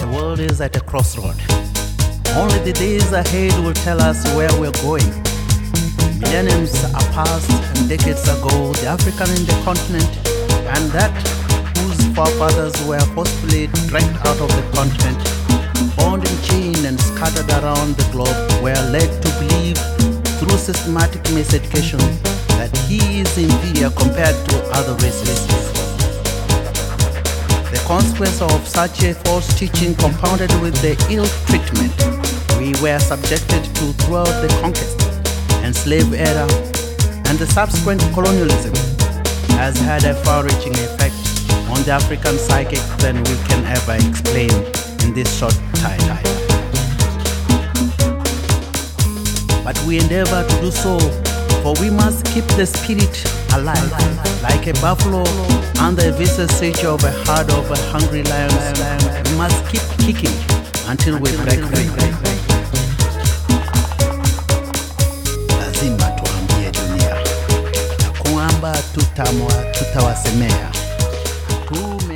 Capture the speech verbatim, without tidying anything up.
world is at a crossroad. Only the days ahead will tell us where we're going. Millenniums are past and decades ago, the African in the continent and that whose forefathers were forcefully dragged out of the continent, bound in chain and scattered around the globe, were led to believe through systematic miseducation that he is inferior compared to other races. The consequence of such a false teaching, compounded with the ill treatment we were subjected to throughout the conquest and slave era and the subsequent colonialism, has had a far-reaching effect on the African psychic than we can ever explain in this short time. But we endeavor to do so, for we must keep the spirit alive, like a buffalo under a vicious siege of a herd of hungry lions. We must keep kicking until we break free. Lazima tuambie dunia na kwamba tutawasemea tu